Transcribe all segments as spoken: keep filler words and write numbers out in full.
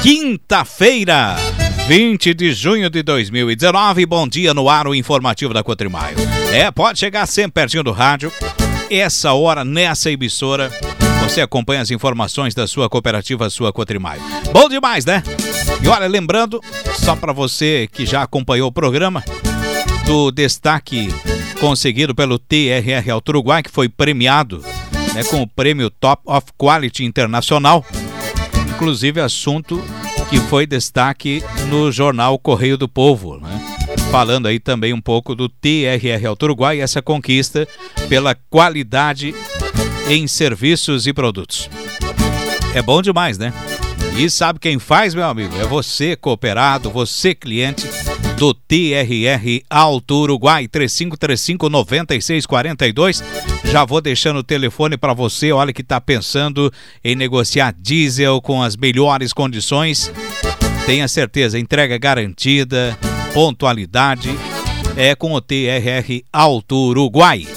Quinta-feira, vinte de junho de dois mil e dezenove, bom dia no ar, o informativo da Cotrimaio. É, pode chegar sempre pertinho do rádio, essa hora, nessa emissora, você acompanha as informações da sua cooperativa, sua Cotrimaio. Bom demais, né? E olha, lembrando, só para você que já acompanhou o programa, do destaque conseguido pelo T R R Alto Uruguai, que foi premiado, né, com o prêmio Top of Quality Internacional, inclusive assunto que foi destaque no jornal Correio do Povo, né? Falando aí também um pouco do T R R Alto Uruguai e essa conquista pela qualidade em serviços e produtos. É bom demais, né? E sabe quem faz, meu amigo? É você, cooperado, você, cliente do T R R Alto Uruguai, três cinco três cinco, nove seis quatro dois. Já vou deixando o telefone para você, olha que está pensando em negociar diesel com as melhores condições. Tenha certeza, entrega garantida, pontualidade, é com o T R R Alto Uruguai.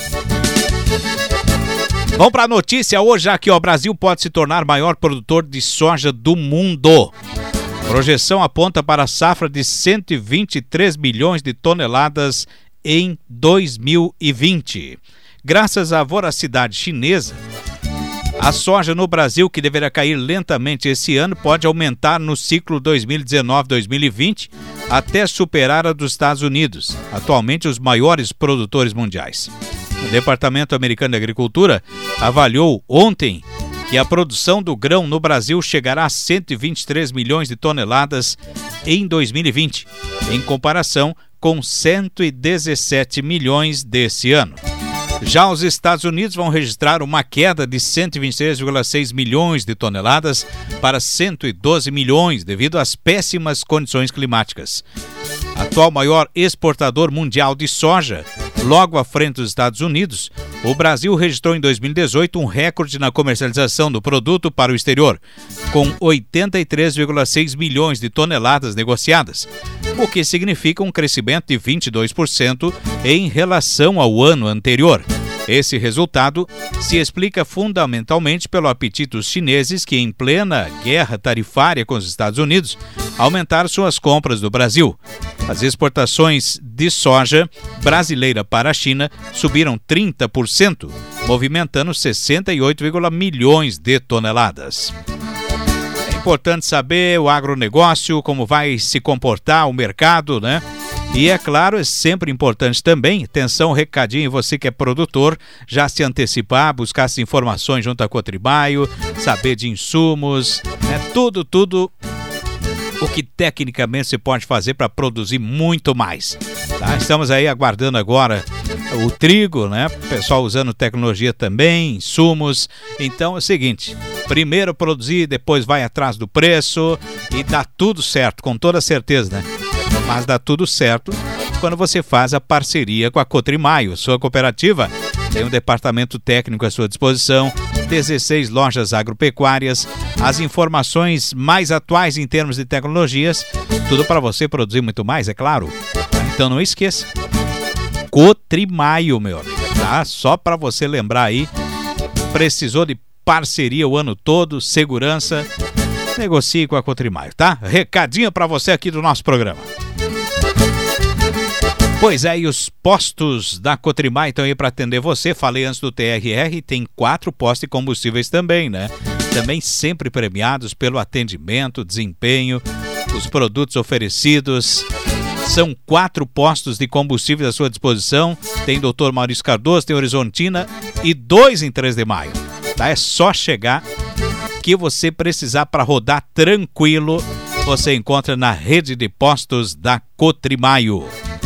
Vamos para a notícia hoje, já que o Brasil pode se tornar maior produtor de soja do mundo. Projeção aponta para a safra de cento e vinte e três milhões de toneladas em dois mil e vinte. Graças à voracidade chinesa, a soja no Brasil, que deverá cair lentamente esse ano, pode aumentar no ciclo dois mil e dezenove dois mil e vinte até superar a dos Estados Unidos, atualmente os maiores produtores mundiais. O Departamento Americano de Agricultura avaliou ontem que a produção do grão no Brasil chegará a cento e vinte e três milhões de toneladas em dois mil e vinte, em comparação com cento e dezessete milhões desse ano. Já os Estados Unidos vão registrar uma queda de cento e vinte e três vírgula seis milhões de toneladas para cento e doze milhões devido às péssimas condições climáticas. Atual maior exportador mundial de soja, logo à frente dos Estados Unidos, o Brasil registrou em dois mil e dezoito um recorde na comercialização do produto para o exterior, com oitenta e três vírgula seis milhões de toneladas negociadas, o que significa um crescimento de vinte e dois por cento em relação ao ano anterior. Esse resultado se explica fundamentalmente pelo apetite dos chineses que, em plena guerra tarifária com os Estados Unidos, aumentaram suas compras do Brasil. As exportações de soja brasileira para a China subiram trinta por cento, movimentando sessenta e oito vírgula milhões de toneladas. É importante saber o agronegócio, como vai se comportar o mercado, né? E é claro, é sempre importante também, atenção, recadinho, você que é produtor, já se antecipar, buscar as informações junto à Cotrimaio, saber de insumos, né? Tudo, tudo o que tecnicamente você pode fazer para produzir muito mais. Tá? Estamos aí aguardando agora o trigo, né? O pessoal usando tecnologia também, insumos. Então é o seguinte, primeiro produzir, depois vai atrás do preço e dá tudo certo, com toda certeza, né? Mas dá tudo certo quando você faz a parceria com a Cotrimaio. Sua cooperativa tem um departamento técnico à sua disposição, dezesseis lojas agropecuárias, as informações mais atuais em termos de tecnologias, tudo para você produzir muito mais, é claro. Então não esqueça, Cotrimaio, meu amigo, tá? Só para você lembrar aí, precisou de parceria o ano todo, segurança, negocie com a Cotrimaio, tá? Recadinho para você aqui do nosso programa. Pois é, e os postos da Cotrimaio estão aí para atender você. Falei antes do T R R, tem quatro postos de combustíveis também, né? Também sempre premiados pelo atendimento, desempenho, os produtos oferecidos. São quatro postos de combustíveis à sua disposição. Tem doutor Maurício Cardoso, tem Horizontina e dois em três de maio. Tá? É só chegar que você precisar para rodar tranquilo. Você encontra na rede de postos da Cotrimaio.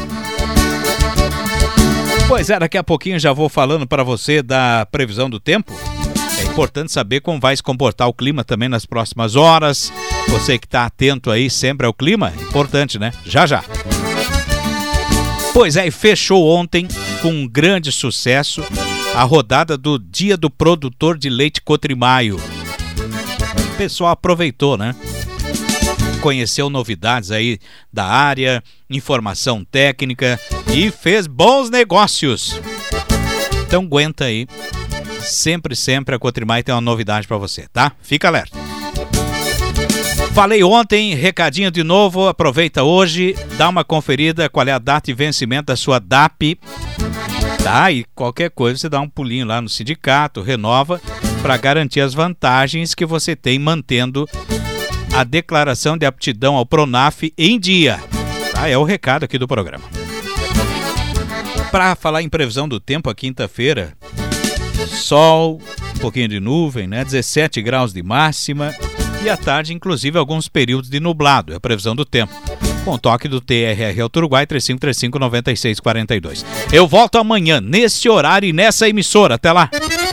Pois é, daqui a pouquinho já vou falando para você da previsão do tempo. É importante saber como vai se comportar o clima também nas próximas horas. Você que está atento aí sempre ao clima, importante, né? Já, já. Pois é, e fechou ontem com um grande sucesso a rodada do Dia do Produtor de Leite Cotrimaio. O pessoal aproveitou, né? Conheceu novidades aí da área, informação técnica e fez bons negócios. Então aguenta aí. Sempre, sempre a Cotrimaio tem uma novidade para você, tá? Fica alerta. Falei ontem, recadinho de novo, aproveita hoje, dá uma conferida qual é a data e vencimento da sua D A P, tá? E qualquer coisa você dá um pulinho lá no sindicato, renova, para garantir as vantagens que você tem mantendo a declaração de aptidão ao Pronaf em dia, tá? É o recado aqui do programa. Para falar em previsão do tempo, a quinta-feira, sol, um pouquinho de nuvem, né? dezessete graus de máxima. E à tarde, inclusive, alguns períodos de nublado. É a previsão do tempo. Com toque do T R R Auto Uruguai, três cinco três cinco, nove seis quatro dois. Eu volto amanhã, nesse horário e nessa emissora. Até lá!